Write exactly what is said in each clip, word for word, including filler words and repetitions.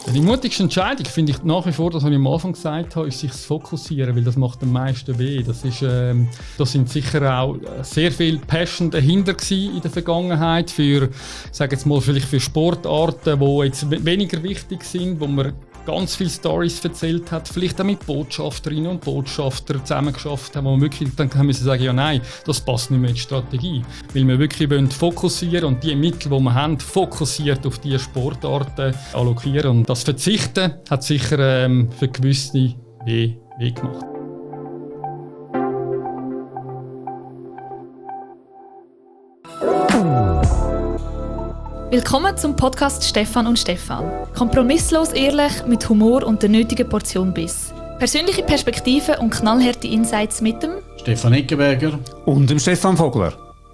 Die mutigste Entscheidung finde ich nach wie vor, das, was ich am Anfang gesagt habe, ist sich zu fokussieren, weil das macht am meisten weh. Das ist, ähm, da sind sicher auch sehr viel Passion dahinter gewesen in der Vergangenheit für, sage jetzt mal, vielleicht für Sportarten, die jetzt weniger wichtig sind, wo man ganz viele Storys erzählt hat, vielleicht auch mit Botschafterinnen und Botschaftern zusammengeschafft haben, wo wir wirklich dann haben müssen sagen, ja nein, das passt nicht mehr in die Strategie. Weil wir wirklich wollen fokussieren und die Mittel, die wir haben, fokussiert auf diese Sportarten allokieren. Und das Verzichten hat sicher ähm, für gewisse weh, weh gemacht. Willkommen zum Podcast Stefan und Stefan. Kompromisslos ehrlich, mit Humor und der nötigen Portion Biss. Persönliche Perspektiven und knallharte Insights mit dem Stefan Eckenberger und dem Stefan Vogler.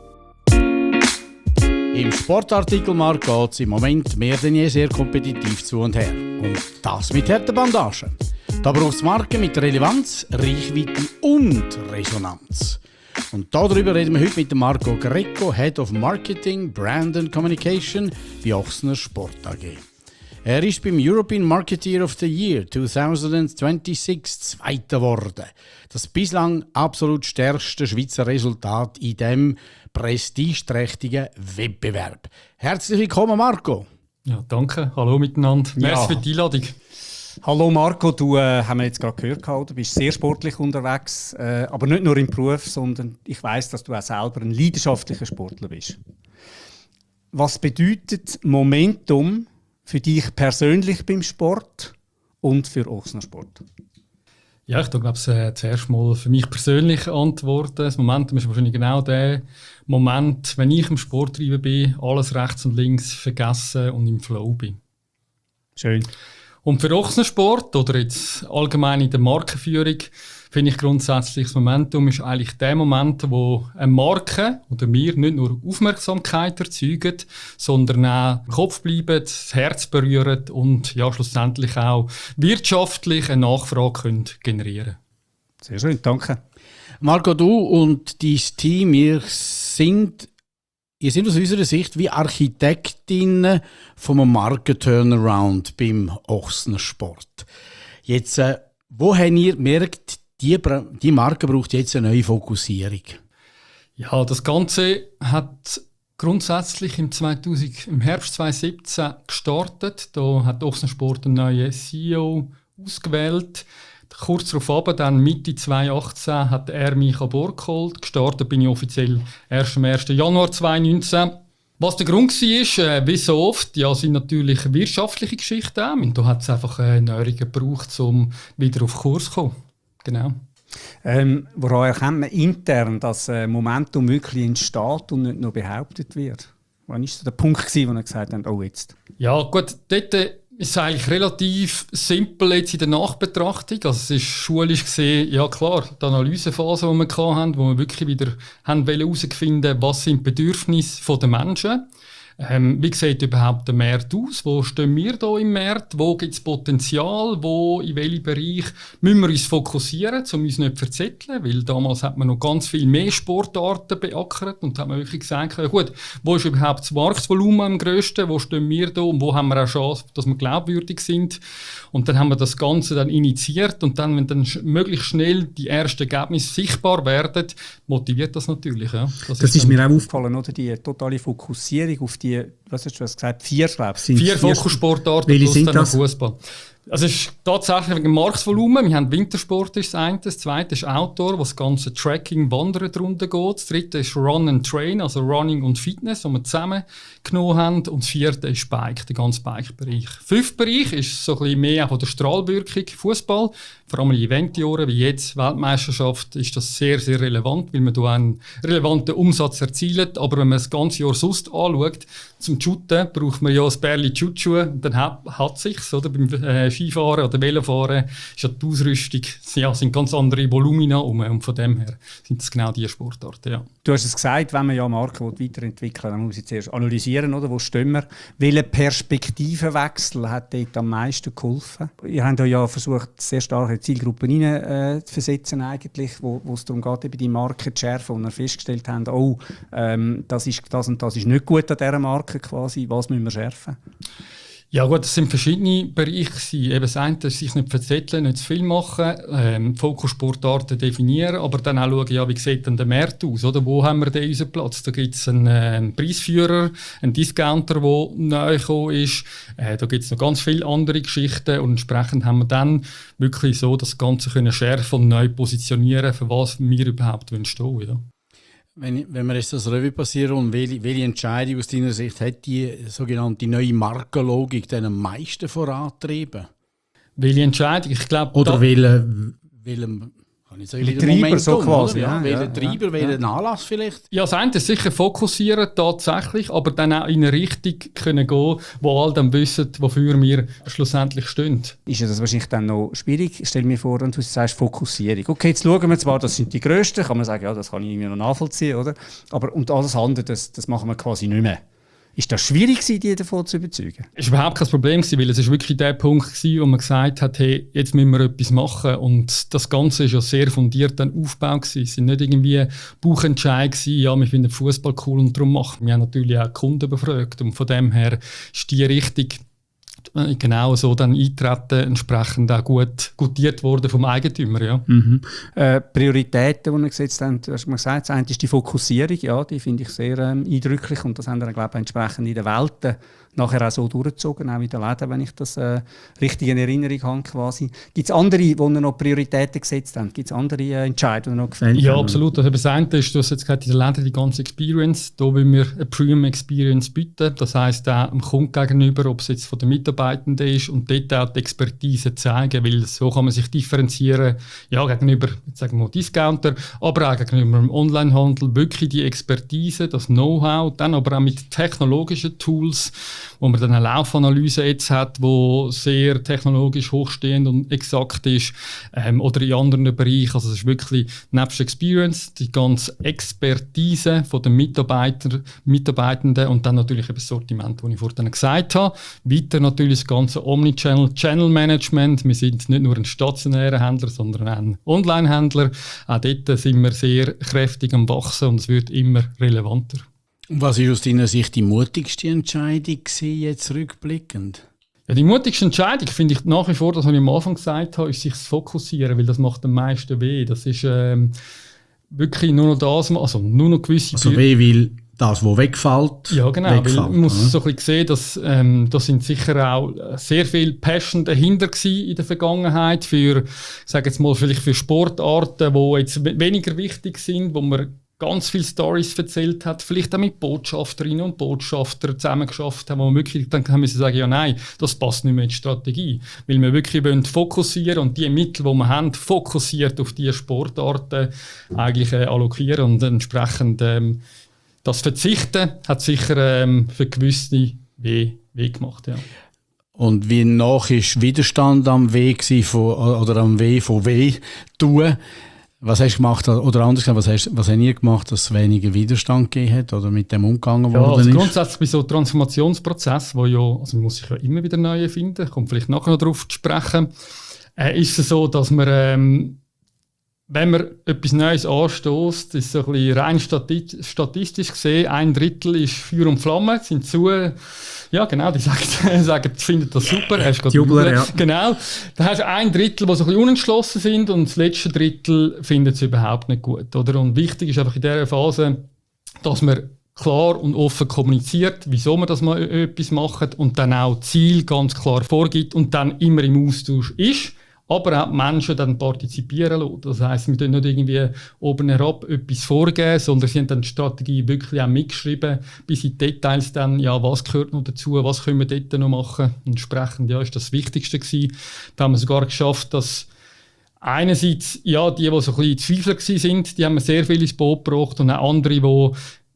Im Sportartikelmarkt geht es im Moment mehr denn je sehr kompetitiv zu und her. Und das mit harten Bandagen. Da braucht es Marken mit Relevanz, Reichweite und Resonanz. Und darüber reden wir heute mit Marco Greco, Head of Marketing, Brand and Communication bei Ochsner Sport A G. Er ist beim European Marketeer of the Year zwanzig sechsundzwanzig Zweiter geworden. Das bislang absolut stärkste Schweizer Resultat in diesem prestigeträchtigen Wettbewerb. Herzlich willkommen, Marco. Ja, danke. Hallo miteinander. Ja. Merci für die Einladung. Hallo Marco, du äh, haben wir jetzt gerade gehört, du bist sehr sportlich unterwegs, äh, aber nicht nur im Beruf, sondern ich weiss, dass du auch selber ein leidenschaftlicher Sportler bist. Was bedeutet Momentum für dich persönlich beim Sport und für Ochsner Sport? Ja, ich glaube, äh, zuerst mal für mich persönlich antworten. Das Momentum ist wahrscheinlich genau der Moment, wenn ich im Sport treiben bin, alles rechts und links vergessen und im Flow bin. Schön. Und für Ochsner Sport oder jetzt allgemein in der Markenführung finde ich grundsätzlich, das Momentum ist eigentlich der Moment, wo eine Marke oder wir nicht nur Aufmerksamkeit erzeugen, sondern auch im Kopf bleiben, das Herz berühren und ja, schlussendlich auch wirtschaftlich eine Nachfrage können generieren. Sehr schön, danke. Marco, du und dein Team, ihr sind Ihr seid aus unserer Sicht wie Architektinnen vom Marken-Turnaround beim Ochsner Sport. Jetzt, äh, wo habt ihr gemerkt, die, die Marke braucht jetzt eine neue Fokussierung? Ja, das Ganze hat grundsätzlich im, zweitausend, im Herbst zwanzig siebzehn gestartet. Da hat Ochsner Sport einen neuen C E O ausgewählt. Kurz darauf, dann Mitte zwanzig achtzehn, hat er mich an Bord geholt. Gestartet bin ich offiziell erst am ersten Januar zwanzig neunzehn. Was der Grund war, äh, wie so oft, ja, sind natürlich wirtschaftliche Geschichten auch. Und da hat es einfach eine Neuerung gebraucht, um wieder auf Kurs zu kommen. Genau. Ähm, woran erkennt man intern, dass äh, Momentum wirklich entsteht und nicht nur behauptet wird? Wann war so der Punkt, gewesen, wo er gesagt hat, oh jetzt? Ja gut, dort ist es eigentlich relativ simpel jetzt in der Nachbetrachtung. Also es ist schulisch gesehen, ja klar, die Analysephase, die wir hatten, wo wir wirklich wieder herausfinden, was sind die Bedürfnisse der Menschen. Ähm, wie sieht überhaupt der Markt aus? Wo stehen wir hier im Markt? Wo gibt es Potenzial? Wo, in welchem Bereich müssen wir uns fokussieren, um uns nicht zu verzetteln? Weil damals hat man noch ganz viel mehr Sportarten beackert und hat man wirklich gesagt, ja, gut, wo ist überhaupt das Marktvolumen am grössten? Wo stehen wir hier und wo haben wir auch Chance, dass wir glaubwürdig sind? Und dann haben wir das Ganze dann initiiert und dann, wenn dann sch- möglichst schnell die ersten Ergebnisse sichtbar werden, motiviert das natürlich. Ja. Das, das ist, ist mir auch aufgefallen, oder? Die totale Fokussierung auf die, was hast du gesagt, vier, glaube ich. Vier Fokussportarten Welche plus sind dann noch das? Fußball. Also es ist tatsächlich wegen dem Marktvolumen. Wir haben Wintersport ist das eine, das zweite ist Outdoor, wo das ganze Tracking, Wandern drunter geht. Das dritte ist Run and Train, also Running und Fitness, wo wir zusammengenommen haben. Und das vierte ist Bike, der ganze Bike-Bereich. Fünfter Bereich ist so ein bisschen mehr von der Strahlwirkung, Fußball. Vor allem in Eventjahren wie jetzt Weltmeisterschaft ist das sehr, sehr relevant, weil man da einen relevanten Umsatz erzielt. Aber wenn man das ganze Jahr sonst anschaut, zum Shooten braucht man ja ein Bärli Schutzschuhe und dann hat, hat sich's, oder? Beim äh, Skifahren oder Velofahren ist ja die Ausrüstung, ja, sind ganz andere Volumina um, und von dem her sind das genau diese Sportarten, ja. Du hast es gesagt, wenn man ja Marken weiterentwickeln will, dann muss ich zuerst analysieren, oder? Wo stehen wir? Welcher Perspektivenwechsel hat dort am meisten geholfen? Ihr habt ja versucht, sehr starke Zielgruppen hinein, äh, zu versetzen, eigentlich, wo, wo es darum geht, eben die Marke zu schärfen, und wir festgestellt haben, oh, ähm, das, ist, das und das ist nicht gut an dieser Marke quasi, was müssen wir schärfen? Ja gut, das sind verschiedene Bereiche. Eben das eine ist, sich nicht verzetteln, nicht zu viel machen, ähm, Fokussportarten definieren, aber dann auch schauen, ja, wie sieht denn der Markt aus? Oder? Wo haben wir denn unseren Platz? Da gibt es einen, äh, einen Preisführer, einen Discounter, der neu gekommen ist. Äh, da gibt es noch ganz viele andere Geschichten und entsprechend haben wir dann wirklich so das Ganze können schärfen und neu positionieren, für was wir überhaupt stehen wollen. Ja. Wenn, wenn wir jetzt das Revue passieren und welche, welche Entscheidung aus deiner Sicht hat die sogenannte neue Markenlogik dann am meisten vorantrieben? Welche Entscheidung? Ich glaube, oder welche, welche kann ich sagen, Treiber Momentum, so quasi. Ja, Ja, welcher ja, Treiber, ja, welcher ja. Anlass vielleicht? Ja, das eine ist sicher fokussieren, tatsächlich, aber dann auch in eine Richtung können gehen, wo alle dann wissen, wofür wir schlussendlich stehen. Ist ja das wahrscheinlich dann noch schwierig? Stell mir vor, und du sagst Fokussierung. Okay, jetzt schauen wir zwar, das sind die Grössten, kann man sagen, ja, das kann ich irgendwie noch nachvollziehen, oder? Aber und alles andere, das, das machen wir quasi nicht mehr. Ist das schwierig gewesen, die davon zu überzeugen? Es war überhaupt kein Problem, weil es ist wirklich der Punkt war, wo man gesagt hat, hey, jetzt müssen wir etwas machen. Und das Ganze ist ja sehr fundiert dann aufgebaut gewesen. Es sind nicht irgendwie Bauchentscheid gewesen, ja, wir finden Fußball cool und darum machen wir. Wir haben natürlich auch Kunden befragt und von dem her ist die Richtung genau so dann eintreten, entsprechend auch gut gutiert worden vom Eigentümer. Ja. Mhm. Äh, Prioritäten, die wir gesetzt haben, du hast mal gesagt, das eine ist die Fokussierung, ja, die finde ich sehr ähm, eindrücklich und das haben wir, glaube ich, entsprechend in der Welt äh, nachher auch so durchgezogen, auch in den Läden, wenn ich das äh, richtig in Erinnerung habe quasi. Gibt es andere, die noch Prioritäten gesetzt haben? Gibt es andere äh, Entscheidungen, die noch gefällt Ja, haben? absolut. Also das eine ist, du hast jetzt gerade in den Läden die ganze Experience. Da wollen wir eine Premium Experience bieten. Das heisst auch dem Kunden gegenüber, ob es jetzt von den Mitarbeitenden ist und dort auch die Expertise zeigen, weil so kann man sich differenzieren, ja, gegenüber, jetzt sagen wir mal, Discounter, aber auch gegenüber dem Onlinehandel, wirklich die Expertise, das Know-how, dann aber auch mit technologischen Tools, wo man dann eine Laufanalyse jetzt hat, die sehr technologisch hochstehend und exakt ist, ähm, oder in anderen Bereichen. Also es ist wirklich nebst Experience die ganze Expertise von den Mitarbeiter, Mitarbeitenden und dann natürlich eben das Sortiment, das ich vorhin gesagt habe. Weiter natürlich das ganze Omnichannel, Channel Management. Wir sind nicht nur ein stationärer Händler, sondern auch ein Online-Händler. Auch dort sind wir sehr kräftig am Wachsen und es wird immer relevanter. Was war aus deiner Sicht die mutigste Entscheidung gewesen, jetzt rückblickend? Ja, die mutigste Entscheidung finde ich nach wie vor, das, was ich am Anfang gesagt habe, ist sich zu fokussieren, weil das macht am meisten weh. Das ist ähm, wirklich nur noch das, also nur noch gewisse... Also weh, weil das, was wegfällt, ja, genau, wegfällt, weil man muss oder? so ein bisschen sehen, dass ähm, da sind sicher auch sehr viel Passion dahinter gewesen in der Vergangenheit für, ich sage jetzt mal, vielleicht für Sportarten, die jetzt weniger wichtig sind, wo man ganz viele Storys erzählt hat, vielleicht auch mit Botschafterinnen und Botschaftern zusammengeschafft haben, wo wir wirklich dann haben müssen sagen, ja nein, das passt nicht mehr in die Strategie. Weil wir wirklich wollen fokussieren und die Mittel, die wir haben, fokussiert auf diese Sportarten eigentlich äh, allokieren und entsprechend ähm, das Verzichten hat sicher ähm, für gewisse weh, weh gemacht. Ja. Und wie nach ist Widerstand am Weg von, oder am Weh von Weh tun? Was hast du gemacht, oder anders gesagt, was hast, was hast ihr gemacht, dass es weniger Widerstand gegeben hat oder mit dem umgegangen ja, worden also ist? Grundsätzlich bei so einem Transformationsprozess, wo ja, also man muss sich ja immer wieder neu erfinden, kommt vielleicht nachher noch darauf zu sprechen, äh, ist es so, dass man, ähm, wenn man etwas Neues anstößt, ist so ein bisschen rein stati- statistisch gesehen, ein Drittel ist Feuer und Flamme, sind zu, ja genau, die sagen, sagen finden das super. Hast die Jubler, ja. Genau. Dann hast du ein Drittel, die so ein bisschen unentschlossen sind und das letzte Drittel findet es überhaupt nicht gut. Oder? Und wichtig ist einfach in dieser Phase, dass man klar und offen kommuniziert, wieso man das mal etwas macht und dann auch Ziel ganz klar vorgibt und dann immer im Austausch ist. Aber auch die Menschen dann partizipieren lassen. Das heisst, wir tun nicht irgendwie oben herab etwas vorgeben, sondern sie haben dann die Strategie wirklich auch mitgeschrieben, bis in die Details dann, ja, was gehört noch dazu, was können wir dort noch machen. Entsprechend, ja, ist das Wichtigste gewesen. Da haben wir sogar geschafft, dass einerseits, ja, die, die so ein bisschen Zweifler gewesen sind, die haben wir sehr viel ins Boot gebracht und auch andere, die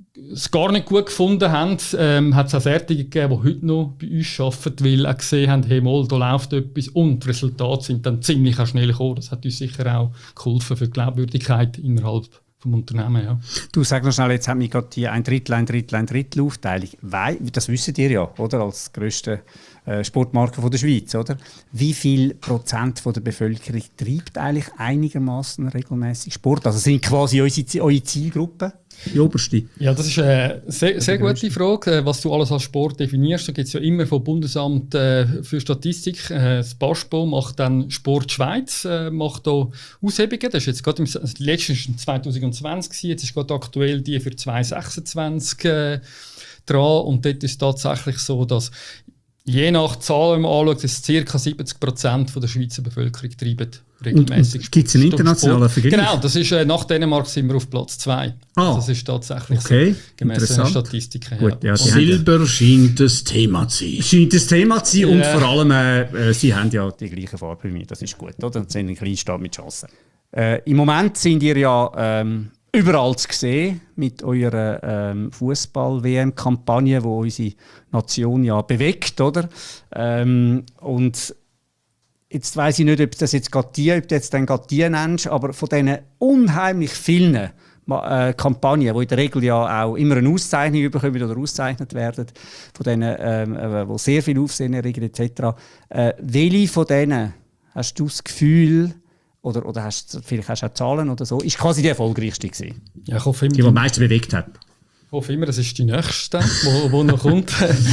es gar nicht gut gefunden haben, ähm, hat es auch solche gegeben, die heute noch bei uns arbeiten, weil auch gesehen haben, hey, mal, da läuft etwas und die Resultate sind dann ziemlich schnell gekommen. Das hat uns sicher auch geholfen für die Glaubwürdigkeit innerhalb des Unternehmens. Ja. Du sag noch schnell, jetzt haben wir gerade die ein Drittel, ein Drittel, ein Drittel Aufteilung. Weil, das wisst ihr ja, oder? Als grösste äh, Sportmarke von der Schweiz, oder? Wie viel Prozent von der Bevölkerung treibt eigentlich einigermaßen regelmäßig Sport? Also sind quasi unsere, eure Zielgruppe? die oberste? Ja, das ist eine sehr, sehr gute Frage, was du alles als Sport definierst. Da gibt es ja immer vom Bundesamt äh, für Statistik, äh, das BASPO macht dann Sport Schweiz, äh, macht da Aushebungen. Das ist jetzt gerade im also die letzte ist zwanzig zwanzig, jetzt ist gerade aktuell die für zwanzig sechsundzwanzig äh, dran. Und dort ist es tatsächlich so, dass je nach Zahlen, wenn man anschaut, dass ca. siebzig Prozent der Schweizer Bevölkerung treiben regelmäßig. Gibt es einen internationalen Vergleich? Genau, das ist, äh, nach Dänemark sind wir auf Platz zwei. Ah, das ist tatsächlich okay. so, gemäss den Statistiken. Gut, ja, Silber scheint das Thema zu sein. Scheint das Thema zu sein Ja. und vor allem, äh, sie haben ja die gleiche Farbe wie mir, das ist gut, oder? Und sind ein Kleinstaat mit Chancen. Äh, Im Moment sind ihr ja ähm, überall zu sehen mit eurer ähm, Fußball-W M-Kampagne, die unsere Nation ja bewegt, oder? Ähm, und jetzt weiss ich nicht, ob das jetzt gerade die, ob du jetzt dann gerade die nennst, aber von diesen unheimlich vielen äh, Kampagnen, die in der Regel ja auch immer eine Auszeichnung bekommen oder ausgezeichnet werden, von denen, ähm, äh, die sehr viel Aufsehen erregen et cetera. Äh, welche von denen hast du das Gefühl, oder, oder hast, vielleicht hast du auch Zahlen oder so, ist quasi die erfolgreichste gewesen? Ja, ich hoffe immer, Die, die am meisten bewegt hat. Ich hoffe immer, das ist die nächste, wo, wo noch kommt.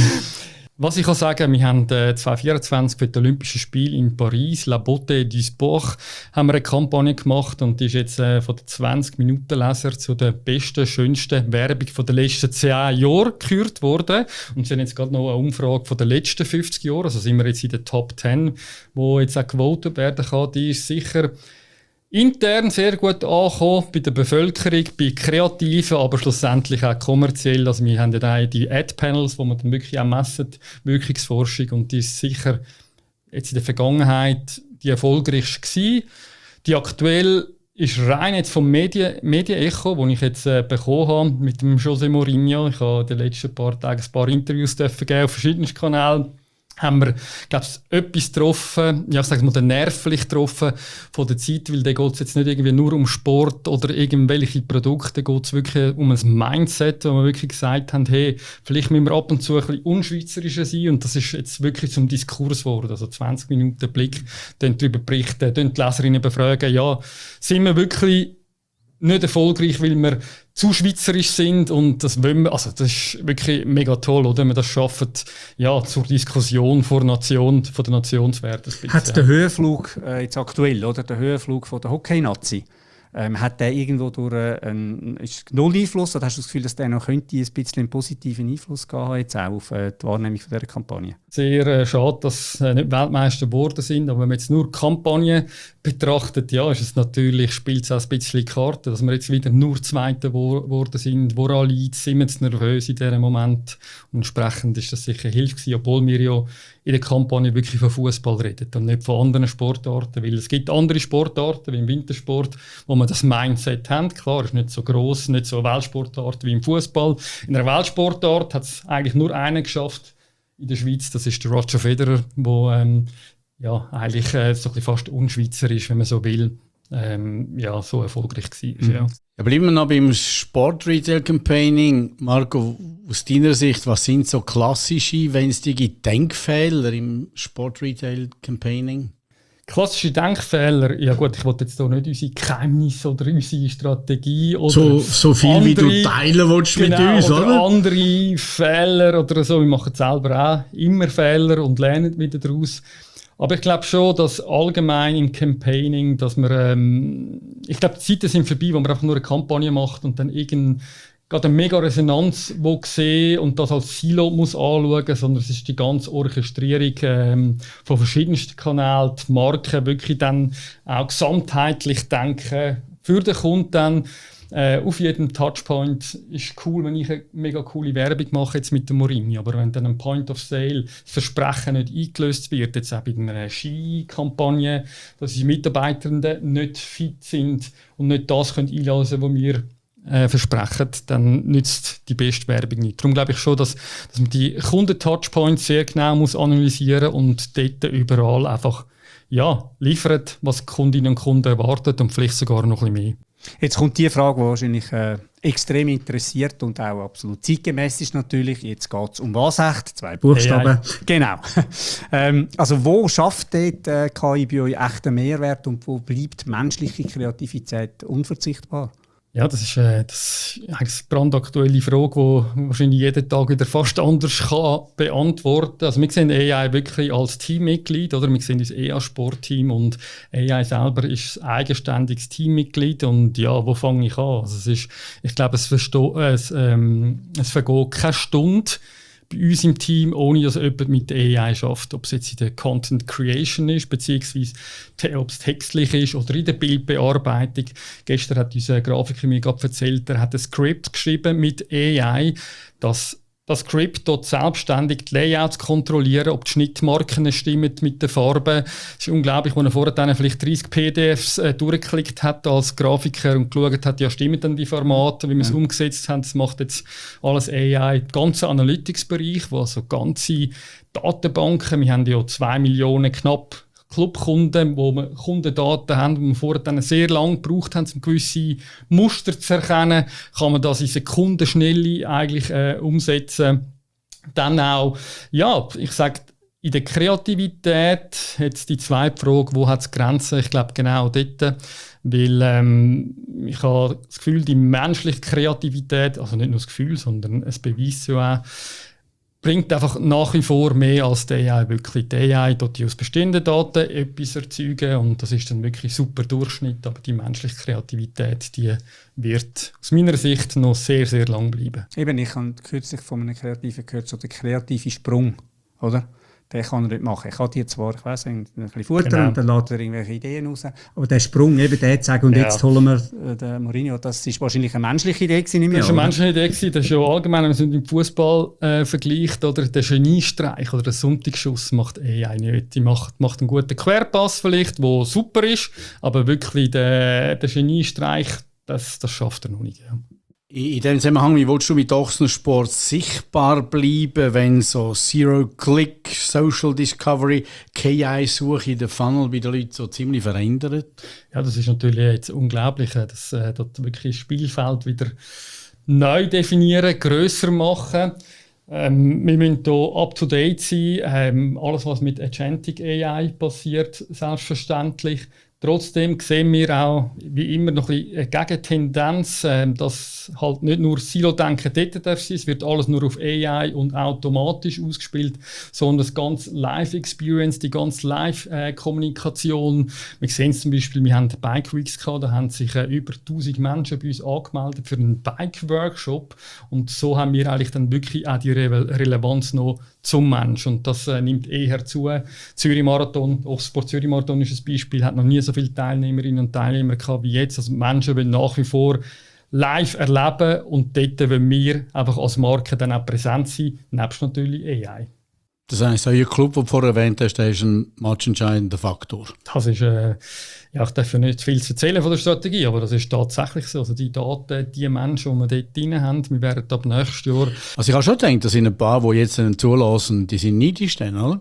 Was ich kann sagen, wir haben äh, zwanzig vierundzwanzig für die Olympischen Spiele in Paris, La Beauté du Sport, haben wir eine Kampagne gemacht und die ist jetzt äh, von den zwanzig Minuten Leser zu der besten, schönsten Werbung von den letzten zehn Jahren gekürt worden. Und sie haben jetzt gerade noch eine Umfrage von den letzten fünfzig Jahren, also sind wir jetzt in den Top zehn, wo jetzt auch gewotet werden kann. Die ist sicher intern sehr gut angekommen, bei der Bevölkerung, bei Kreativen, aber schlussendlich auch kommerziell. Also wir haben ja auch die Ad-Panels, wo man dann wirklich auch messen, Wirkungsforschung, und die ist sicher jetzt in der Vergangenheit die erfolgreichste gewesen. Die aktuell ist rein jetzt vom Medien, Medienecho, das ich jetzt äh, bekommen habe mit dem José Mourinho. Ich habe in den letzten paar Tagen ein paar Interviews dürfen geben auf verschiedenen Kanälen. Haben wir, glaube ich, etwas getroffen, ja, ich sage mal, den nervlich getroffen von der Zeit, weil da geht es jetzt nicht irgendwie nur um Sport oder irgendwelche Produkte, da geht es wirklich um ein Mindset, wo wir wirklich gesagt haben, hey, vielleicht müssen wir ab und zu ein bisschen unschweizerischer sein, und das ist jetzt wirklich zum Diskurs geworden, also zwanzig Minuten Blick, dann darüber berichten, dann die Leserinnen befragen, ja, sind wir wirklich nicht erfolgreich, weil wir zu schweizerisch sind, und das wollen wir, also das ist wirklich mega toll, oder? Wenn wir das schaffen, ja, zur Diskussion vor Nation, von der Nationswerte. Hat der Höhenflug äh, jetzt aktuell, oder? Der Höhenflug von der Hockey-Nazi, ähm, hat der irgendwo durch äh, einen ist null Einfluss, oder hast du das Gefühl, dass der noch könnte ein bisschen einen positiven Einfluss haben, jetzt auch auf äh, die Wahrnehmung von dieser Kampagne? Sehr äh, schade, dass sie äh, nicht Weltmeister geworden sind, aber wenn man jetzt nur die Kampagne betrachtet, ja, ist es natürlich, spielt es auch ein bisschen Karte, dass wir jetzt wieder nur Zweite geworden sind. Woran liegt es? Sind wir zu nervös in diesem Moment? Und entsprechend ist das sicher Hilfe gewesen, obwohl wir ja in der Kampagne wirklich von Fußball reden und nicht von anderen Sportarten, weil es gibt andere Sportarten wie im Wintersport, wo man das Mindset haben. Klar, es ist nicht so gross, nicht so eine Weltsportart wie im Fußball. In einer Weltsportart hat es eigentlich nur einen geschafft in der Schweiz, das ist der Roger Federer, der ähm, ja, eigentlich äh, so ein bisschen fast unschweizerisch, wenn man so will, ähm, ja, so erfolgreich war. Mhm. Ja. Ja, bleiben wir noch beim Sport-Retail-Campaigning. Marco, aus deiner Sicht, was sind so klassische, wenn es die gibt, Denkfehler im Sport-Retail-Campaigning? Klassische Denkfehler, ja gut, ich wollte jetzt hier nicht unsere Geheimnisse oder unsere Strategie oder so, so viel andere, wie du teilen willst genau, mit uns, oder? oder andere Fehler oder so. Wir machen selber auch immer Fehler und lernen wieder daraus. Aber ich glaube schon, dass allgemein im Campaigning, dass wir, ähm, ich glaube, die Zeiten sind vorbei, wo man einfach nur eine Kampagne macht und dann irgend gerade eine mega Resonanz wo sehen und das als Silo muss anschauen, sondern es ist die ganze Orchestrierung ähm, von verschiedensten Kanälen, die Marken wirklich dann auch gesamtheitlich denken, für den Kunden dann. Äh, auf jedem Touchpoint ist cool, wenn ich eine mega coole Werbung mache jetzt mit dem Mourinho, aber wenn dann ein Point of Sale, das Versprechen nicht eingelöst wird, jetzt auch bei einer Skikampagne, dass die Mitarbeitenden nicht fit sind und nicht das können einlösen, was wir äh, versprechen, dann nützt die beste Werbung nicht. Darum glaube ich schon, dass, dass man die Kunden-Touchpoints sehr genau muss analysieren und dort überall einfach ja, liefert, was die Kundinnen und Kunden erwarten und vielleicht sogar noch ein bisschen mehr. Jetzt kommt die Frage, die wahrscheinlich äh, extrem interessiert und auch absolut zeitgemäß ist natürlich. Jetzt geht es um was echt? Zwei Buchstaben. A I. Genau. ähm, also wo schafft dort äh, K I bei euch echten Mehrwert und wo bleibt menschliche Kreativität unverzichtbar? Ja, das ist, äh, das ist eine brandaktuelle Frage, die wahrscheinlich jeden Tag wieder fast anders kann beantworten. Also wir sehen A I wirklich als Teammitglied, oder? Wir sehen das E A-Sportteam und A I selber ist ein eigenständiges Teammitglied. Und ja, wo fange ich an? Also es ist, ich glaube, es, versto- äh, es, ähm, es vergeht keine Stunde bei uns im Team, ohne dass jemand mit der A I schafft. Ob es jetzt in der Content Creation ist, beziehungsweise ob es textlich ist oder in der Bildbearbeitung. Gestern hat unser Grafiker mir gerade erzählt, er hat ein Skript geschrieben mit A I, das Das Skript dort selbstständig die Layouts kontrollieren, ob die Schnittmarken stimmen mit den Farben. Es ist unglaublich, als er vorher dann vielleicht dreißig P D Fs äh, durchgeklickt hat als Grafiker und geschaut hat, ja, stimmen dann die Formate, wie wir es ja. umgesetzt haben. Das macht jetzt alles A I. Der ganze Analytics-Bereich, wo also ganze Datenbanken, wir haben ja zwei Millionen knapp Clubkunden, wo wir Kundendaten haben, die wir vorher dann sehr lange gebraucht haben, um gewisse Muster zu erkennen, kann man das in Sekundenschnelle eigentlich äh, umsetzen. Dann auch, ja, ich sage, in der Kreativität, jetzt die zweite Frage, wo hat es Grenzen? Ich glaube genau dort, weil ähm, ich habe das Gefühl, die menschliche Kreativität, also nicht nur das Gefühl, sondern es beweist ja auch, bringt einfach nach wie vor mehr als die A I wirklich. Die A I tut aus bestehenden Daten etwas erzeugen und das ist dann wirklich super Durchschnitt, aber die menschliche Kreativität, die wird aus meiner Sicht noch sehr, sehr lang bleiben. Eben, ich habe kürzlich von einem Kreativen gehört, so der kreative Sprung, oder? Den kann er nicht machen. Ich kann die zwar, ich weiss, ein bisschen futtern genau. und dann lässt er irgendwelche Ideen raus. Aber der Sprung, eben der zu sagen, und ja. jetzt holen wir äh, den Mourinho, das ist wahrscheinlich eine menschliche Idee gewesen, nicht mehr, das war eine menschliche Idee gewesen. Das ist ja allgemein, wenn man es mit dem Fußball äh, vergleicht, oder der Geniestreich oder der Sonntagsschuss macht A I nicht. Die macht, macht einen guten Querpass vielleicht, der super ist, aber wirklich der, der Geniestreich, das, das schafft er noch nicht. Ja. In dem Zusammenhang, wie willst du mit Ochsensport sichtbar bleiben, wenn so Zero-Click, Social Discovery, K I-Suche in den Funnel bei den Leuten so ziemlich verändert? Ja, das ist natürlich jetzt unglaublich, dass äh, dort wirklich das Spielfeld wieder neu definieren, grösser machen. Ähm, wir müssen hier up-to-date sein. Ähm, alles, was mit Agentic A I passiert, selbstverständlich. Trotzdem sehen wir auch, wie immer, noch ein bisschen eine Gegentendenz, äh, dass halt nicht nur Silo-Denken dort darf sein, es wird alles nur auf A I und automatisch ausgespielt, sondern das ganze Live-Experience, die ganze Live-Kommunikation. Wir sehen es zum Beispiel, wir haben Bike Weeks gehabt, da haben sich äh, über tausend Menschen bei uns angemeldet für einen Bike-Workshop und so haben wir eigentlich dann wirklich auch die Re- Relevanz noch zum Mensch und das äh, nimmt eher zu. Zürich-Marathon, Ochsensport Zürich-Marathon ist ein Beispiel, hat noch nie so viele Teilnehmerinnen und Teilnehmer gehabt wie jetzt. Also Menschen wollen nach wie vor live erleben und dort wollen wir einfach als Marke dann auch präsent sein, nebst natürlich A I. Das heisst, euer Club, den du vorher erwähnt hast, der ist ein matchentscheidender Faktor. Das ist, äh, ja, ich darf ja nicht viel zu erzählen von der Strategie, aber das ist tatsächlich so. Also die Daten, die Menschen, die wir dort drin haben, wir werden ab nächstes Jahr... Also ich habe schon gedacht, dass sind ein paar, die jetzt zulassen, die sind neidisch dann, oder?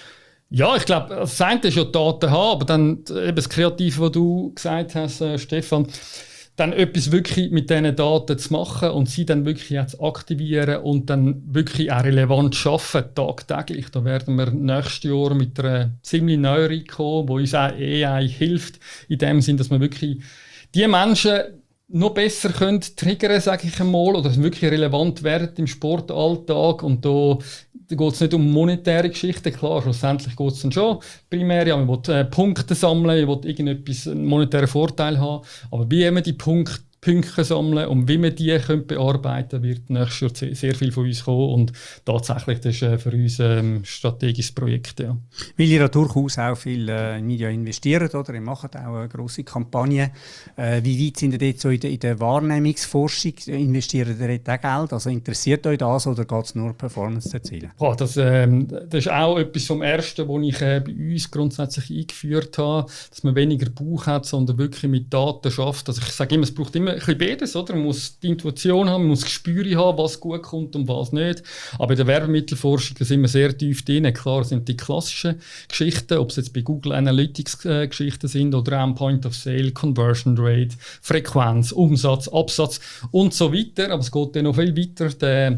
Ja, ich glaube, das eine ist ja Daten haben, aber dann eben das Kreative, was du gesagt hast, äh, Stefan, dann etwas wirklich mit diesen Daten zu machen und sie dann wirklich auch zu aktivieren und dann wirklich auch relevant zu arbeiten, tagtäglich. Da werden wir nächstes Jahr mit einer ziemlich neuen kommen, wo uns auch A I hilft, in dem Sinn, dass wir wirklich die Menschen noch besser können triggern, sage ich einmal, oder wirklich relevant werden im Sportalltag. Und da, da geht es nicht um monetäre Geschichten. Klar, schlussendlich geht es dann schon primär, ja, man will äh, Punkte sammeln, man will irgendetwas, einen monetären Vorteil haben. Aber wie man die Punkte Punkte sammeln und wie wir die können bearbeiten können, wird nächstes Jahr sehr viel von uns kommen und tatsächlich das ist äh, für uns ein ähm, strategisches Projekt. Ja. Weil ihr ja durchaus auch viel äh, in Media investiert, oder? Ihr macht auch eine grosse Kampagne. Äh, wie weit sind ihr dort so in der, in der Wahrnehmungsforschung? Investiert ihr dort auch Geld? Also interessiert euch das oder geht es nur Performance zu erzielen? Boah, das, ähm, das ist auch etwas vom Ersten, was ich äh, bei uns grundsätzlich eingeführt habe, dass man weniger Bauch hat, sondern wirklich mit Daten schafft. Also ich sage immer, es braucht immer ein bisschen beides, oder? Man muss die Intuition haben, man muss das Gespür haben, was gut kommt und was nicht. Aber in der Werbemittelforschung sind wir sehr tief drin. Klar sind die klassischen Geschichten, ob es jetzt bei Google Analytics äh, Geschichten sind oder auch Point of Sale, Conversion Rate, Frequenz, Umsatz, Absatz und so weiter. Aber es geht dann noch viel weiter. Der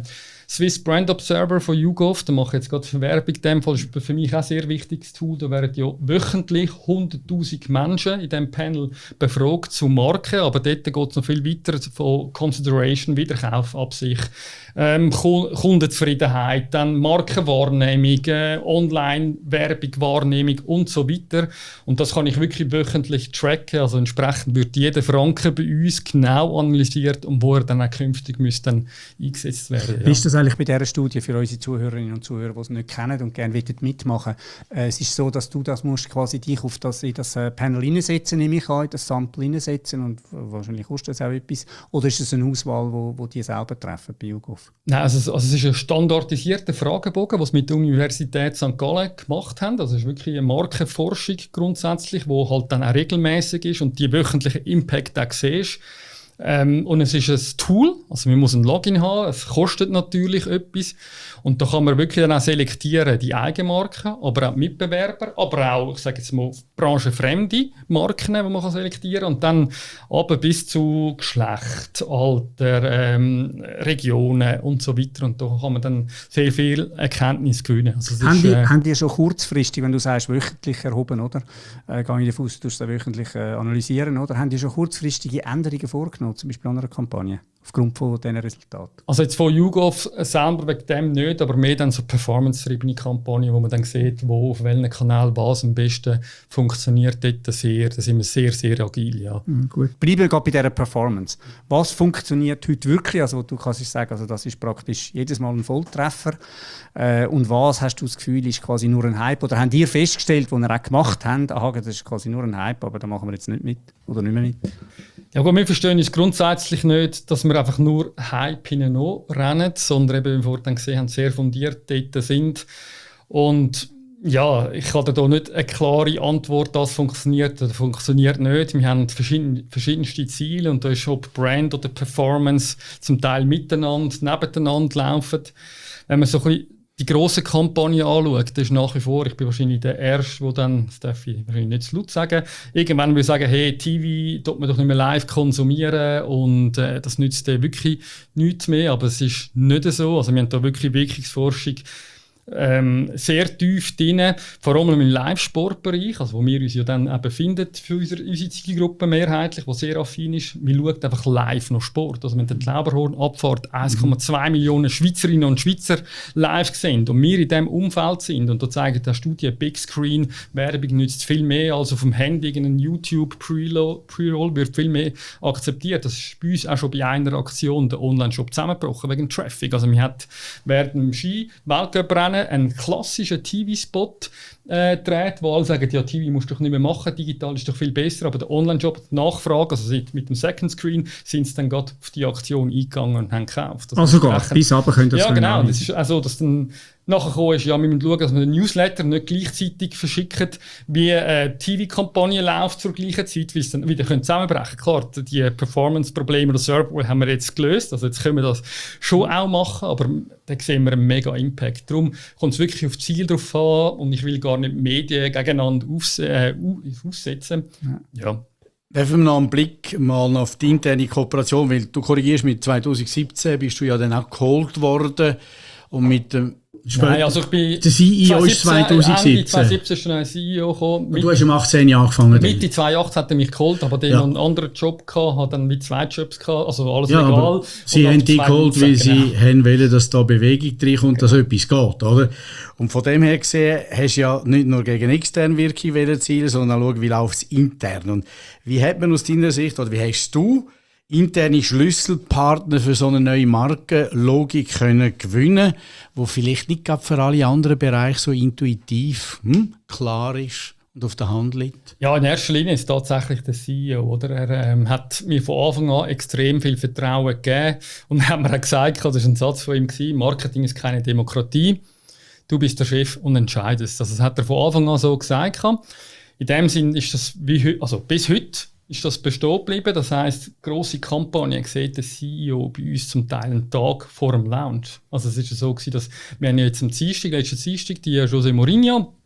Swiss Brand Observer von YouGov, da mache ich jetzt gerade Werbung, in dem Fall ist für mich auch ein sehr wichtiges Tool, da werden ja wöchentlich hunderttausend Menschen in diesem Panel befragt zu Marken, aber dort geht es noch viel weiter von Consideration, Wiederkaufabsicht, ähm, Kundenzufriedenheit, dann Markenwahrnehmung, äh, Online-Werbung, Wahrnehmung und so weiter. Und das kann ich wirklich wöchentlich tracken, also entsprechend wird jeder Franken bei uns genau analysiert und wo er dann auch künftig müsste dann eingesetzt werden. Wie ist das eigentlich bei dieser Studie für unsere Zuhörerinnen und Zuhörer, die es nicht kennen und gerne mitmachen wollen? Äh, es ist so, dass du das musst quasi dich auf das, in das äh, Panel hineinsetzen, nehme ich an, in das Sample hineinsetzen und wahrscheinlich kostet das auch etwas. Oder ist es eine Auswahl, wo, wo die selber treffen bei YouGov? Nein, also, also es ist ein standardisierter Fragebogen, was mit der Universität Sankt Gallen gemacht haben. Also es ist wirklich eine Markenforschung grundsätzlich, wo halt dann auch regelmäßig ist und die wöchentlichen Impact auch siehst. Ähm, und es ist ein Tool, also man muss ein Login haben, es kostet natürlich etwas und da kann man wirklich dann auch selektieren, die Eigenmarken, aber auch Mitbewerber, aber auch, ich sage jetzt mal, branchenfremde Marken, die man kann selektieren kann und dann aber bis zu Geschlecht, Alter, ähm, Regionen und so weiter und da kann man dann sehr viel Erkenntnis gewinnen. Also haben, ist, die, äh, haben die schon kurzfristig, wenn du sagst wöchentlich erhoben, oder? Äh, gehe ich davon aus, du musst das wöchentlich äh, analysieren, oder? Haben die schon kurzfristige Änderungen vorgenommen, zum Beispiel an einer Kampagne, aufgrund von diesen Resultaten? Also jetzt von YouGov selber wegen dem nicht, aber mehr dann so performance-triebene Kampagnen, wo man dann sieht, wo auf welchem Kanal was am besten funktioniert, dort sehr, da sind wir sehr, sehr agil, ja. Mhm, gut. Bleiben wir gerade bei dieser Performance. Was funktioniert heute wirklich? Also du kannst sagen, also das ist praktisch jedes Mal ein Volltreffer. Äh, und was hast du das Gefühl, ist quasi nur ein Hype? Oder habt ihr festgestellt, was ihr auch gemacht habt, aha, das ist quasi nur ein Hype, aber da machen wir jetzt nicht mit oder nicht mehr mit? Ja gut, wir verstehen es grundsätzlich nicht, dass wir einfach nur Hype hinein rennen, sondern eben, wie wir vorhin gesehen haben, sehr fundiert dort sind. Und ja, ich habe da nicht eine klare Antwort, das funktioniert oder funktioniert nicht. Wir haben verschieden, verschiedenste Ziele und da ist ob Brand oder Performance zum Teil miteinander, nebeneinander laufen. Wenn man so ein bisschen die grosse Kampagne anschaut, das ist nach wie vor, ich bin wahrscheinlich der Erste, der dann, das darf ich wahrscheinlich nicht zu laut sagen, irgendwann will sagen, hey, T V tut man doch nicht mehr live konsumieren und äh, das nützt dir wirklich nichts mehr, aber es ist nicht so. Also wir haben da wirklich Wirkungsforschung ähm, sehr tief drin, vor allem im Live-Sportbereich, also wo wir uns ja dann eben finden für unsere, unsere Zielgruppe mehrheitlich, die sehr affin ist. Wir schauen einfach live noch Sport. Also wenn der Klauberhorn-Abfahrt eins Komma zwei Millionen Schweizerinnen und Schweizer live sehen und wir in diesem Umfeld sind und da zeigt die Studie, Big Screen Werbung nützt viel mehr als auf dem Handy, ein YouTube Pre-Roll wird viel mehr akzeptiert. Das ist bei uns auch schon bei einer Aktion der Online-Shop zusammengebrochen wegen Traffic. Also wir hat während dem Ski-Weltcuprennen einen klassischen T V-Spot äh, dreht, wo alle sagen, ja, T V musst du doch nicht mehr machen, digital ist doch viel besser, aber der Online-Job, die Nachfrage, also mit dem Second Screen, sind sie dann gerade auf die Aktion eingegangen und haben gekauft. Das also gar, bis runter könnt ihr das Ja, genau, das ist also, dass dann nachher gekommen ist, ja, wir müssen schauen, dass wir den Newsletter nicht gleichzeitig verschicken, wie eine T V-Kampagne läuft zur gleichen Zeit, weil es dann wieder zusammenbrechen können. Klar, die Performance-Probleme oder Server haben wir jetzt gelöst, also jetzt können wir das schon auch machen, aber da sehen wir einen mega Impact. Darum kommt es wirklich auf Ziel drauf an und ich will gar nicht Medien gegeneinander aufs, äh, aufsetzen. Ja. ja. Werfen wir noch einen Blick mal auf die interne Kooperation, weil du korrigierst, mit zwanzig siebzehn bist du ja dann auch geholt worden und mit dem Nein, also ich bin der C E O ist zwanzig siebzehn. Ende zwanzig siebzehn ist schon ein C E O gekommen. Du hast um achtzehn Jahre angefangen. Mitte zwanzig achtzehn hat er mich geholt, aber dann ja. noch einen anderen Job gehabt, hat dann mit zwei Jobs gehabt, also alles ja, legal. Sie haben dich geholt, weil sie genau. haben wollen, dass da Bewegung reinkommt, dass genau. etwas geht, oder? Und von dem her gesehen, hast du ja nicht nur gegen externe Wirkung zielen, sondern auch schauen, wie läuft es intern. Und wie hat man aus deiner Sicht, oder wie hast du interne Schlüsselpartner für so eine neue Markenlogik können gewinnen, wo vielleicht nicht gerade für alle anderen Bereiche so intuitiv hm, klar ist und auf der Hand liegt? Ja, in erster Linie ist tatsächlich der C E O. Oder? Er ähm, hat mir von Anfang an extrem viel Vertrauen gegeben und hat mir auch gesagt, das war ein Satz von ihm, Marketing ist keine Demokratie, du bist der Chef und entscheidest. Also das hat er von Anfang an so gesagt. In dem Sinn ist das wie, also bis heute ist das bestehen geblieben. Das heisst, grosse Kampagnen sieht der C E O bei uns zum Teil einen Tag vor dem Launch. Also es ist ja so gewesen, dass wir haben jetzt am Dienstag, letzten Dienstag, die José Mourinho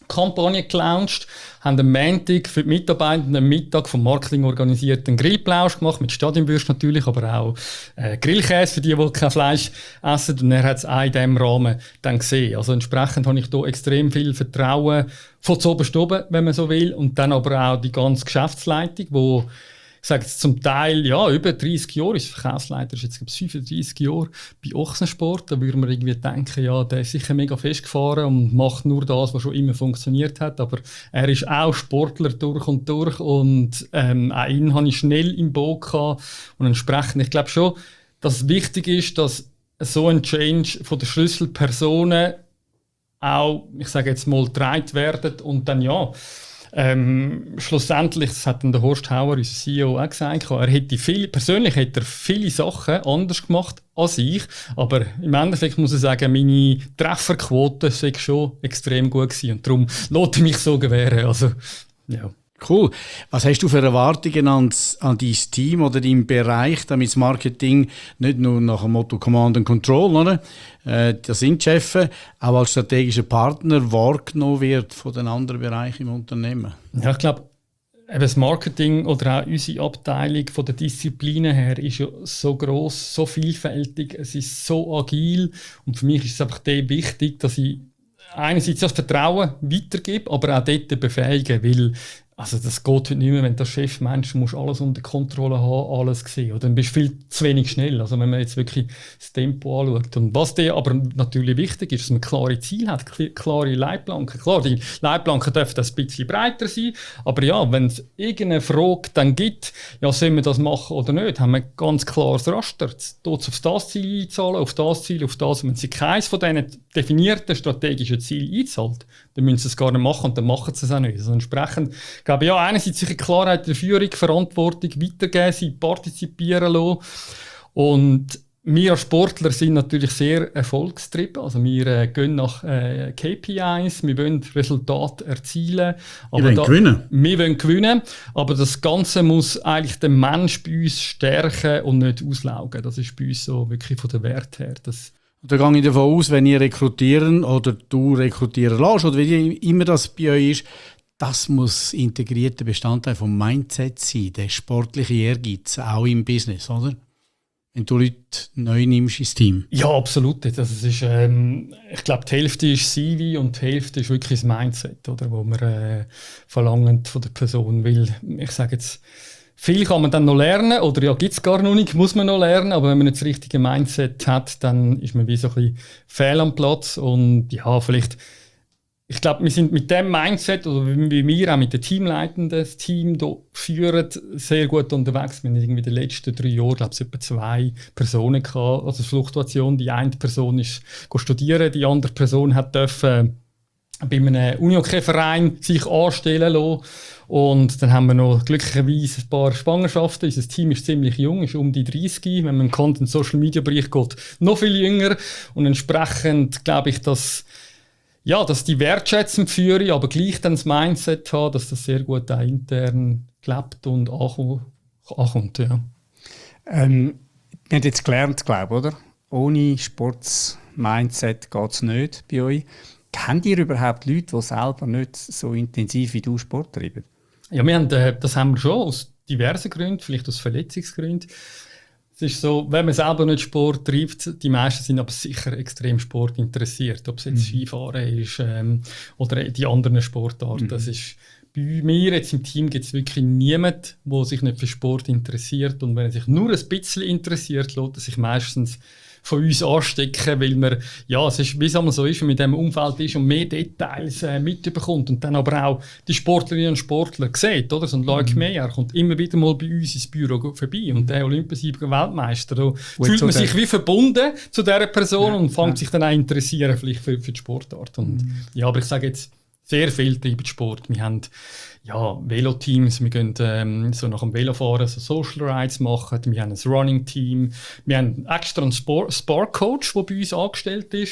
Kampagne gelauncht, haben am Montag für die Mitarbeitenden am Mittag vom Marketing organisierten Grillplausch gemacht, mit Stadionwürst natürlich, aber auch äh, Grillkäse für die, die kein Fleisch essen. Und er hat es auch in diesem Rahmen dann gesehen. Also entsprechend habe ich da extrem viel Vertrauen von zu oberst oben, wenn man so will, und dann aber auch die ganze Geschäftsleitung, wo ich sage jetzt zum Teil, ja, über dreißig Jahre, ist Verkaufsleiter, ist jetzt glaube ich fünfunddreißig Jahre bei Ochsensport. Da würde man irgendwie denken, ja, der ist sicher mega festgefahren und macht nur das, was schon immer funktioniert hat. Aber er ist auch Sportler durch und durch, und ähm, auch ihn habe ich schnell im Boot gehabt. Und entsprechend, ich glaube schon, dass es wichtig ist, dass so ein Change von den Schlüsselpersonen auch, ich sage jetzt mal, getragen werden und dann ja, Ähm, schlussendlich, das hat dann der Horst Hauer, unser C E O, auch gesagt, er hätte viel, persönlich hätte er viele Sachen anders gemacht als ich, aber im Endeffekt muss ich sagen, meine Trefferquote sei schon extrem gut gewesen, und darum lässt er mich so gewähren. Also, ja. Cool. Was hast du für Erwartungen ans, an dein Team oder deinen Bereich, damit das Marketing nicht nur nach dem Motto Command and Control, oder? Äh, das sind die Chefs, auch als strategischer Partner wahrgenommen wird von den anderen Bereichen im Unternehmen? Ja, ich glaube, das Marketing oder auch unsere Abteilung von der Disziplinen her ist ja so gross, so vielfältig, es ist so agil, und für mich ist es einfach wichtig, dass ich einerseits das Vertrauen weitergebe, aber auch dort befähigen, weil also das geht heute nicht mehr, wenn du als Chefmensch musst alles unter Kontrolle haben, alles sehen. Oder dann bist du viel zu wenig schnell. Also wenn man jetzt wirklich das Tempo anschaut. Und was dir aber natürlich wichtig ist, dass man klare Ziele hat, klare Leitplanken. Klar, die Leitplanken dürfen ein bisschen breiter sein, aber ja, wenn es irgendeine Frage dann gibt, ja, sollen wir das machen oder nicht, haben wir ein ganz klares Raster. Dort auf das Ziel einzahlen, auf das Ziel, auf das. Und wenn sie keins von diesen definierten strategischen Zielen einzahlt, dann müssen sie es gar nicht machen, und dann machen sie es auch nicht. Also entsprechend, ich glaube, ja, einerseits sicher Klarheit der Führung, Verantwortung weitergeben, sie partizipieren lassen. Und wir als Sportler sind natürlich sehr erfolgstrieben. Also wir äh, gehen nach äh, K P Is, wir wollen Resultate erzielen. Wir wollen da, gewinnen. Wir wollen gewinnen, aber das Ganze muss eigentlich den Mensch bei uns stärken und nicht auslaugen. Das ist bei uns so wirklich von der Wert her. Das Da gehe ich davon aus, wenn ihr rekrutieren oder du rekrutieren lässt, oder wie immer das bei euch ist, das muss integrierter Bestandteil vom Mindset sein, der sportliche Ehrgeiz, auch im Business, oder? Wenn du Leute neu nimmst ins Team. Ja, absolut. Also es ist, ähm, ich glaube, die Hälfte ist C V und die Hälfte ist wirklich das Mindset, oder, wo man äh, verlangt von der Person. Weil, ich sage jetzt, viel kann man dann noch lernen, oder ja, gibt es gar noch nicht, muss man noch lernen, aber wenn man nicht das richtige Mindset hat, dann ist man wie so ein bisschen fehl am Platz. Und ja, vielleicht, ich glaube, wir sind mit dem Mindset, oder wie wir auch mit den Teamleitenden das Team hier führen, sehr gut unterwegs. Wir haben irgendwie in den letzten drei Jahren, glaube ich, etwa zwei Personen gehabt, also Fluktuation. Die eine Person ist studieren, die andere Person hat dürfen bei einem Unihockey-Verein sich anstellen lassen. Und dann haben wir noch glücklicherweise ein paar Schwangerschaften. Unser Team ist ziemlich jung, ist um die dreißig. Wenn man im Content-Social-Media-Bereich geht, noch viel jünger. Und entsprechend glaube ich, dass, ja, dass die Wertschätzung führe, aber gleich dann das Mindset haben, dass das sehr gut auch intern gelebt und ankommt. Ja. Ähm, wir haben jetzt gelernt, glaube ich, oder? Ohne Sports-Mindset geht es nicht bei euch. Kennt ihr überhaupt Leute, die selber nicht so intensiv wie du Sport treiben? Ja, wir haben, äh, das haben wir schon aus diversen Gründen, vielleicht aus Verletzungsgründen. Es ist so, wenn man selber nicht Sport treibt, die meisten sind aber sicher extrem Sport interessiert, ob es jetzt mhm. Skifahren ist ähm, oder die anderen Sportarten. Mhm. Das ist, bei mir jetzt im Team gibt es wirklich niemanden, der sich nicht für Sport interessiert, und wenn er sich nur ein bisschen interessiert, lässt er sich meistens von uns anstecken, weil man, ja, es ist, wie es einmal so ist, wenn man in diesem Umfeld ist und mehr Details äh, mitbekommt und dann aber auch die Sportlerinnen und Sportler sieht, oder? So ein Leuk Meyer kommt immer wieder mal bei uns ins Büro vorbei, und der Olympiasieger Weltmeister, da fühlt man sich wie verbunden zu dieser Person, ja, und fängt ja. sich dann auch interessieren vielleicht für, für die Sportart. Und, mhm. ja, aber ich sage jetzt, sehr viel treiben Sport. Wir haben ja, Veloteams, wir gehen ähm, so nach dem Velofahren so Social Rides machen, wir haben ein Running-Team, wir haben extra einen Sport- Spark-Coach, der bei uns angestellt ist.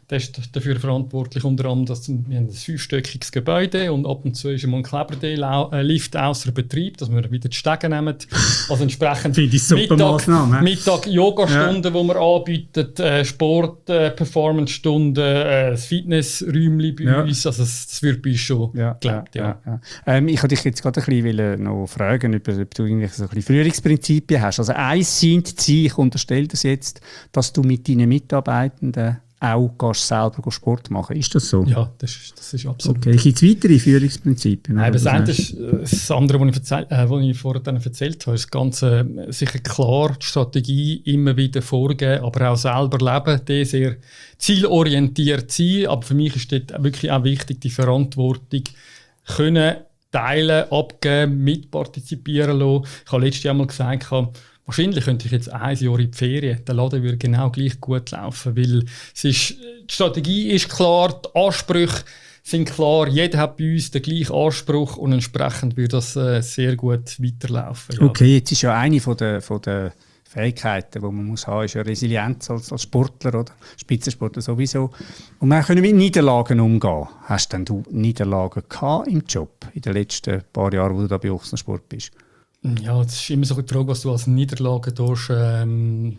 der ist dafür verantwortlich, unter anderem, dass wir ein fünfstöckiges Gebäude und ab und zu ist mal ein Kleber-Lift außer Betrieb, dass wir wieder die Stege nehmen. Also entsprechend Finde ich super Mittag, Massnahme. Mittag Yogastunden, Ja. die wir anbieten, äh, Sport, äh, Performance-Stunden, äh, das Fitnessräumchen bei Ja. uns. Also das, das wird bei uns schon Ja, gelebt. Ja. ja, ja. Ähm, ich wollte dich jetzt gerade ein bisschen noch fragen, ob, ob du irgendwelche so ein bisschen Führungsprinzipien hast. Also eins scheint zu sein, ich unterstelle das jetzt, dass du mit deinen Mitarbeitenden auch gehst selber Sport machen. Ist das so? Ja, das ist, das ist absolut. Okay, gibt es weitere Führungsprinzipien? Nein, oder? das eine ist, äh, das andere, was ich, erzähl, äh, was ich vorher dann erzählt habe, ist ganz äh, sicher klar, die Strategie immer wieder vorgeben, aber auch selber leben, die sehr zielorientiert sein. Aber für mich ist dort wirklich auch wichtig, die Verantwortung können teilen, abgeben, mitpartizipieren lassen. Ich habe letztes Jahr mal gesagt, ich habe, wahrscheinlich könnte ich jetzt ein Jahr in die Ferien. Der Laden würde genau gleich gut laufen, weil es ist, die Strategie ist klar, die Ansprüche sind klar, jeder hat bei uns den gleichen Anspruch und entsprechend würde das äh, sehr gut weiterlaufen. Ja. Okay, jetzt ist ja eine von der, von der Fähigkeiten, die man muss haben, ist ja Resilienz als, als Sportler oder Spitzensportler sowieso. Und wir können mit Niederlagen umgehen. Hast denn du Niederlagen gehabt im Job in den letzten paar Jahren, wo du da bei Ochsensport bist? Ja, es ist immer so die Frage, was du als Niederlage tust, ähm,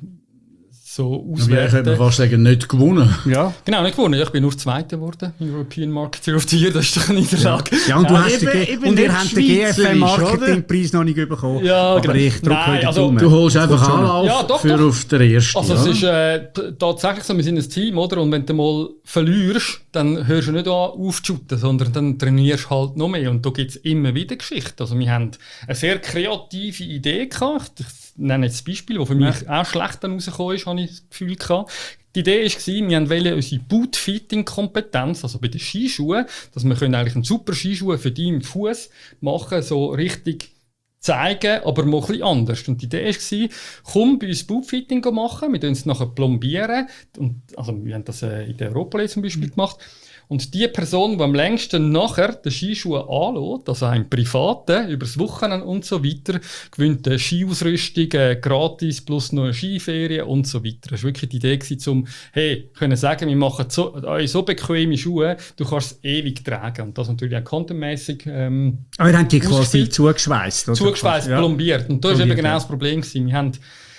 so Wie ich könnte auswerten. fast sagen, nicht gewonnen. Ja. Genau, nicht gewonnen. Ich bin nur Zweiter geworden im European Marketer of the Year. Das ist doch eine Niederlage. Ja, und, du Ja, hast eben- den G- eben und ihr nicht habt den G F schweizerisch, M-Marketing-Preis noch nicht bekommen. Ja, aber genau. ich drücke Nein, heute also, Daumen. Du holst einfach Kommt schon. Anlauf Ja, doch, für doch. auf der ersten. Also ja. es ist äh, t- tatsächlich so, wir sind ein Team, oder? Und wenn du mal verlierst, dann hörst du nicht an aufzushooten, sondern dann trainierst du halt noch mehr. Und da gibt es immer wieder Geschichten. Also wir haben eine sehr kreative Idee gehabt. Ich nenne jetzt ein Beispiel, das für mich auch schlecht dann rausgekommen ist, habe ich das Gefühl gehabt. Die Idee war, wir wollten unsere Bootfitting-Kompetenz, also bei den Skischuhen, dass wir können eigentlich einen super Skischuh für deinen Fuß machen, so richtig zeigen, aber mal ein bisschen anders. Und die Idee war, komm bei uns Bootfitting machen, wir es nachher plombieren. Und, also wir haben das äh, in der Europalee zum Beispiel gemacht. Und die Person, die am längsten nachher den Skischuh anlässt, also ein Privaten, übers Wochenende und so weiter, gewinnt eine Skiausrüstung äh, gratis plus noch eine Skiferie und so weiter. Das war wirklich die Idee, um hey, können sagen, wir machen so, euch so bequeme Schuhe, du kannst es ewig tragen. Und das natürlich auch contentmässig ähm, Aber ihr habt die quasi ausgespielt. zugeschweißt, oder? zugeschweißt, Ja. plombiert. Und das war eben Plombiert, genau ja. das Problem gewesen. Wir haben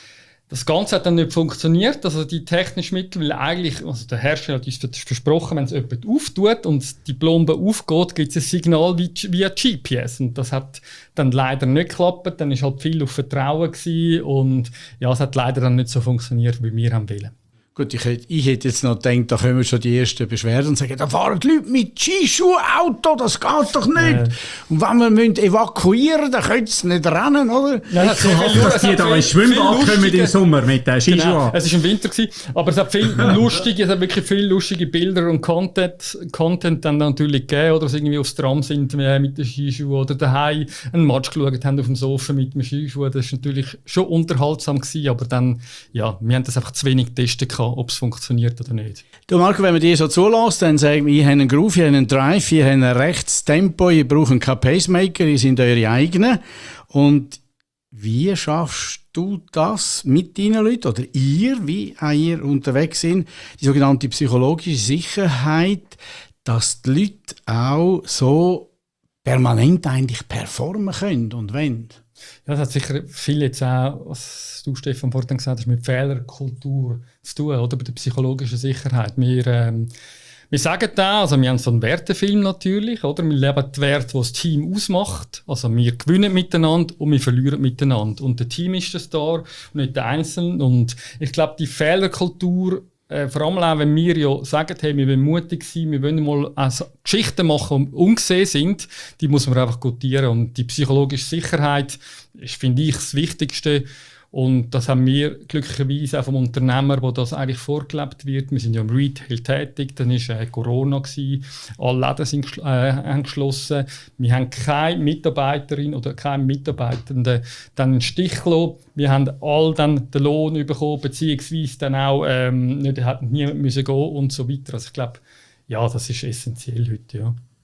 das Ganze hat dann nicht funktioniert, also die technischen Mittel, weil eigentlich, also der Hersteller hat uns versprochen, wenn es jemand auftut und die Plombe aufgeht, gibt es ein Signal wie, via G P S. Und das hat dann leider nicht geklappt, dann war halt viel auf Vertrauen gewesen und ja, es hat leider dann nicht so funktioniert, wie wir haben wollen. Gut, ich hätte, ich hätte jetzt noch gedacht, da kommen schon die ersten Beschwerden und sagen, da fahren die Leute mit Skischuh-Auto, das geht doch nicht. Äh. Und wenn wir müssen evakuieren, dann können sie nicht rennen, oder? Ja, es hat sehr viel- Dass es die hat da viel- ins Schwimmbad viel kommen lustige- im Sommer mit den Skischuhen. Genau, es war im Winter, gewesen, aber es hat viel lustige, es hat wirklich viele lustige Bilder und Content, Content dann natürlich gegeben, oder dass irgendwie aufs Tram sind äh, mit den Skischuhen oder daheim einen Match geschaut haben auf dem Sofa mit dem Skischuh. Das war natürlich schon unterhaltsam gewesen, aber dann, ja, wir haben das einfach zu wenig getestet gehabt, ob es funktioniert oder nicht. Du Marco, wenn man dir so zulässt, dann sagen wir, ich habe einen Groove, ich habe einen Drive, ich habe ein rechtes Tempo, ihr braucht keinen Pacemaker, ihr sind eure eigenen. Und wie schaffst du das mit deinen Leuten oder ihr, wie auch ihr unterwegs sind, die sogenannte psychologische Sicherheit, dass die Leute auch so permanent eigentlich performen können und wollen? Ja, das hat sicher viel jetzt auch, was du, Stefan, vorhin gesagt hast, mit Fehlerkultur zu tun, oder bei der psychologischen Sicherheit. Wir, ähm, wir sagen da, also wir haben so einen Wertefilm natürlich, oder? Wir leben die Werte, die das Team ausmacht. Also wir gewinnen miteinander und wir verlieren miteinander. Und der Team ist der Star und nicht der Einzelne. Und ich glaube, die Fehlerkultur, Äh, vor allem auch, wenn wir ja sagen, hey, wir wollen mutig sein, wir wollen mal also Geschichten machen, die ungesehen sind, die muss man einfach gutieren. Und die psychologische Sicherheit ist, finde ich, das Wichtigste. Und das haben wir glücklicherweise auch vom Unternehmer, wo das eigentlich vorgelebt wird. Wir sind ja im Retail tätig, dann war äh, Corona gewesen, alle Läden sind geschl- äh, haben geschlossen. Wir haben keine Mitarbeiterin oder keinen Mitarbeitenden dann einen Stich gelassen. Wir haben all dann den Lohn bekommen, beziehungsweise dann auch ähm, nicht, hat niemand müssen gehen und so weiter. Also ich glaube, ja, das ist essentiell heute, ja.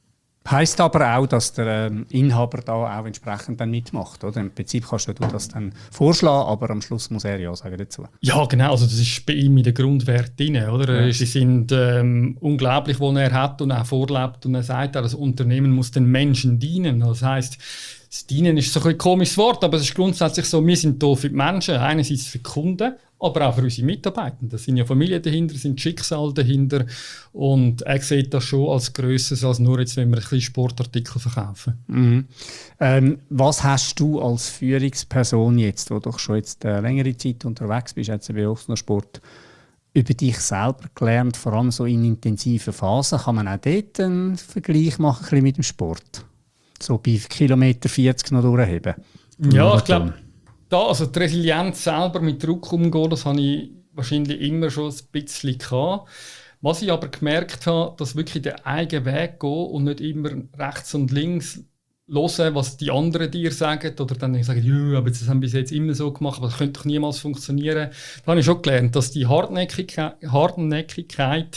Heisst aber auch, dass der ähm, Inhaber da auch entsprechend dann mitmacht, oder? Im Prinzip kannst du das dann vorschlagen, aber am Schluss muss er ja sagen dazu. Ja, genau. Also das ist bei ihm in den Grundwert drin, oder? Ja. Sie sind ähm, unglaublich, was er hat und auch vorlebt. Und er sagt auch, das Unternehmen muss den Menschen dienen. Das heisst, das Dienen ist so ein, ein komisches Wort, aber es ist grundsätzlich so, wir sind da für die Menschen, einerseits für die Kunden, aber auch für unsere Mitarbeiter. Da sind ja Familien dahinter, sind Schicksale dahinter und er sieht das schon als Grösseres, als nur jetzt, wenn wir ein bisschen Sportartikel verkaufen. Mhm. Ähm, was hast du als Führungsperson jetzt, wo du doch schon jetzt äh, längere Zeit unterwegs bist, jetzt bei Sport, über dich selber gelernt, vor allem so in intensiven Phasen? Kann man auch dort einen Vergleich machen ein bisschen mit dem Sport? So bei Kilometer vierzig noch durchheben? Ja, ich glaube, da, also die Resilienz selber mit Druck umgehen, das habe ich wahrscheinlich immer schon ein bisschen gehabt. Was ich aber gemerkt habe, dass wirklich den eigenen Weg gehen und nicht immer rechts und links hören, was die anderen dir sagen, oder dann sagen, ja, aber das haben wir bis jetzt immer so gemacht, aber das könnte doch niemals funktionieren. Da habe ich schon gelernt, dass die Hartnäckigkeit, Hartnäckigkeit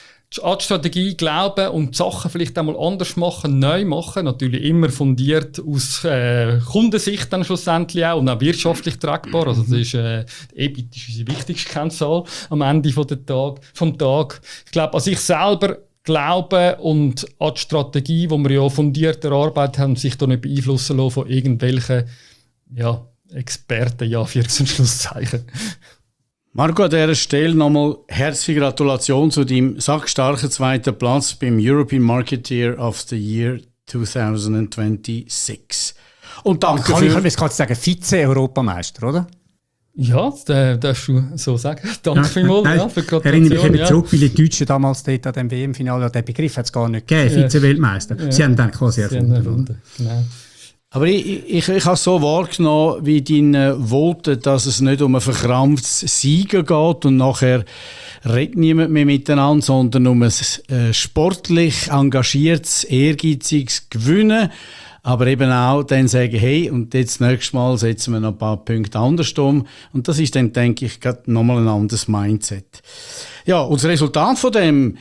an die Strategie glauben und die Sachen vielleicht einmal anders machen, neu machen, natürlich immer fundiert aus äh, Kundensicht dann schlussendlich auch und auch wirtschaftlich tragbar. Also das ist, äh, die E B I T ist unsere wichtigste Kennzahl am Ende von der Tag, vom Tag. Ich glaube, an sich selber glauben und an die Strategie, die wir ja fundiert erarbeitet haben, sich da nicht beeinflussen lassen von irgendwelchen ja, Experten, ja, für und Schlusszeichen. Marco, an dieser Stelle nochmal herzliche Gratulation zu deinem sackstarken zweiten Platz beim European Marketeer of the Year zwanzig sechsundzwanzig. Und danke kann für... Ich kann jetzt gerade sagen, Vize-Europameister, oder? Ja, das darfst du so sagen. Danke ja, vielmals ja, für die Gratulation. Erinnere mich ja. zurück, weil die Deutschen damals dort an dem W M-Finale, den Begriff hat es gar nicht gegeben, ja. Vize-Weltmeister. Ja. Sie haben dann quasi erfunden. Genau. Aber ich, ich, ich habe es so wahrgenommen, wie deine Worte, dass es nicht um ein verkrampftes Siegen geht und nachher redet niemand mehr miteinander, sondern um ein äh, sportlich engagiertes, ehrgeiziges Gewinnen. Aber eben auch dann sagen, hey, und jetzt das nächste Mal setzen wir noch ein paar Punkte anders um. Und das ist dann, denke ich, gerade nochmal ein anderes Mindset. Ja, und das Resultat von dem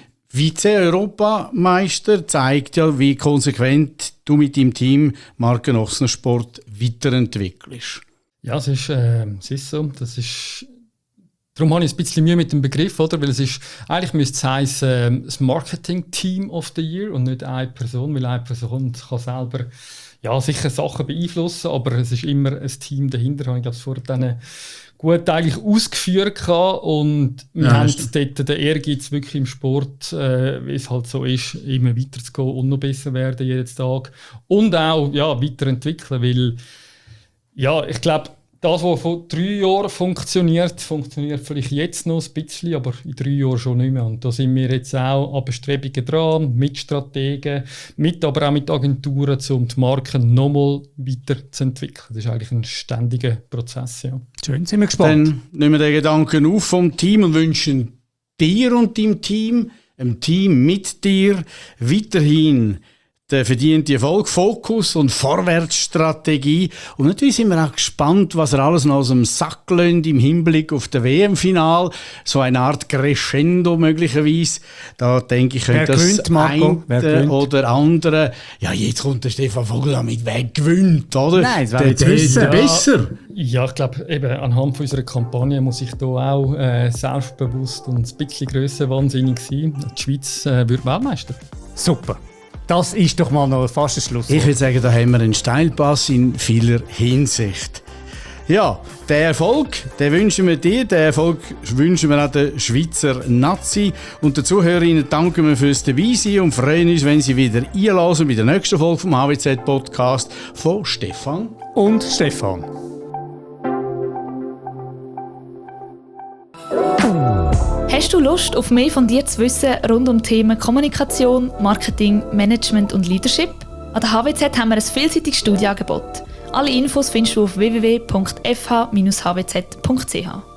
Vize-Europameister zeigt ja, wie konsequent du mit deinem Team Marken Ochsner Sport weiterentwickelst. Ja, es ist, äh, es ist so. Das ist, darum habe ich ein bisschen Mühe mit dem Begriff, oder? Weil es ist, eigentlich müsste es heißen, äh, das Marketing-Team of the Year und nicht eine Person, weil eine Person kann selber ja, sicher Sachen beeinflussen, aber es ist immer ein Team dahinter, habe ich glaube vor dann gut eigentlich ausgeführt gehabt. Und wir ja, haben dort den Ehrgeiz wirklich im Sport, äh, wie es halt so ist, immer weiterzugehen und noch besser werden jeden Tag und auch ja, weiterentwickeln, weil ja, ich glaube, das, was vor drei Jahren funktioniert, funktioniert vielleicht jetzt noch ein bisschen, aber in drei Jahren schon nicht mehr. Und da sind wir jetzt auch an Bestrebungen dran, mit Strategen, mit, aber auch mit Agenturen, um die Marken nochmal weiterzuentwickeln. Das ist eigentlich ein ständiger Prozess. Ja. Schön, sind wir gespannt. Dann nehmen wir den Gedanken auf vom Team und wünschen dir und deinem Team, einem Team mit dir, weiterhin der verdiente Erfolg, Fokus und Vorwärtsstrategie. Und natürlich sind wir auch gespannt, was er alles noch aus dem Sack lönt im Hinblick auf das W M-Final. So eine Art Crescendo möglicherweise. Da denke ich, könnte das eine oder andere... Ja, jetzt kommt der Stefan Vogel damit, wer gewinnt, oder? Nein, das wäre jetzt besser. besser. Ja, ich glaube, eben anhand von unserer Kampagne muss ich da auch äh, selbstbewusst und ein bisschen grösser wahnsinnig sein. Die Schweiz äh, wird Weltmeister. Super. Das ist doch mal noch fast ein Schluss. Ich würde sagen, da haben wir einen Steilpass in vieler Hinsicht. Ja, den Erfolg, den wünschen wir dir, den Erfolg wünschen wir auch der Schweizer Nazi. Und den Zuhörerinnen danken wir fürs Dabeisein und freuen uns, wenn Sie wieder einlassen bei der nächsten Folge vom H W Z-Podcast von Stefan und Stefan. Hast du Lust, auf mehr von dir zu wissen rund um Themen Kommunikation, Marketing, Management und Leadership? An der H W Z haben wir ein vielseitiges Studienangebot. Alle Infos findest du auf w w w punkt f h bindestrich h w z punkt c h.